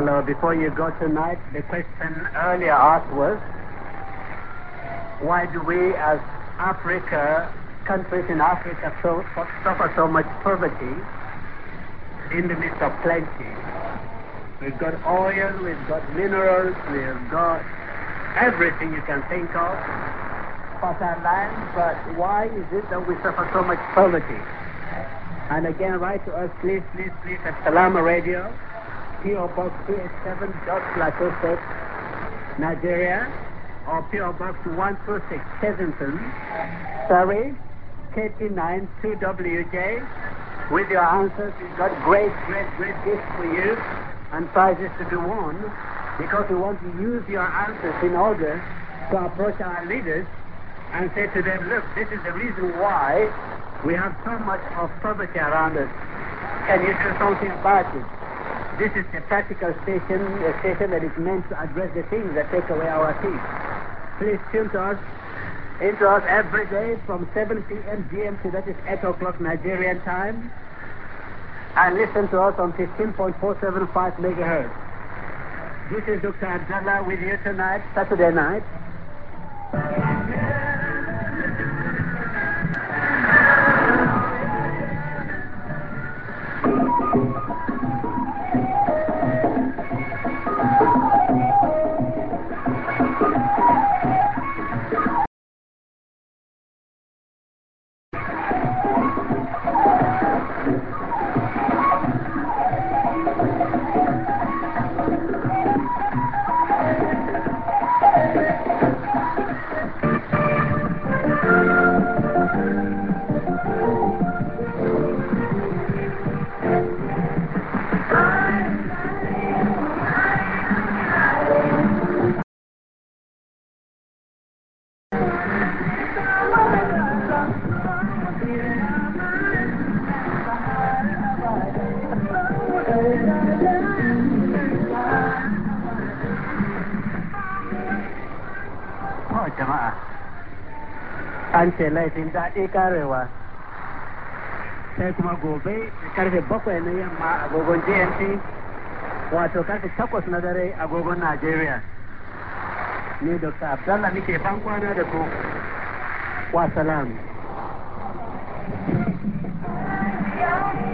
Carlo, before you go tonight, the question earlier asked was, why do we as countries in Africa suffer so much poverty in the midst of plenty? We've got oil, we've got minerals, we've got everything you can think of, fertile land, but why is it that we suffer so much poverty? And again, write to us, please, at Salama Radio, P.O. Box 287, Plateau State, Nigeria, or P.O. Box 126, Chessington, Surrey, KT9 2WJ. With your answers, we've got great gifts for you and prizes to be won, because we want to use your answers in order to approach our leaders and say to them, look, this is the reason why we have so much of poverty around us. Can you do something about it? This is a practical station, a station that is meant to address the things that take away our peace. Please tune into us every day from 7 p.m. GMT, that is 8 o'clock Nigerian time, and listen to us on 15.475 megahertz. This is Dr. Abdallah with you tonight, Saturday night. An ce laifin daɗi karewa sai kuma gobe karfe 7 na yamma agogon GMT, wato karfe 8 na dare agogon Najeriya. Ni Dr. Abdallah nake ban kwana da ku. Wa salam.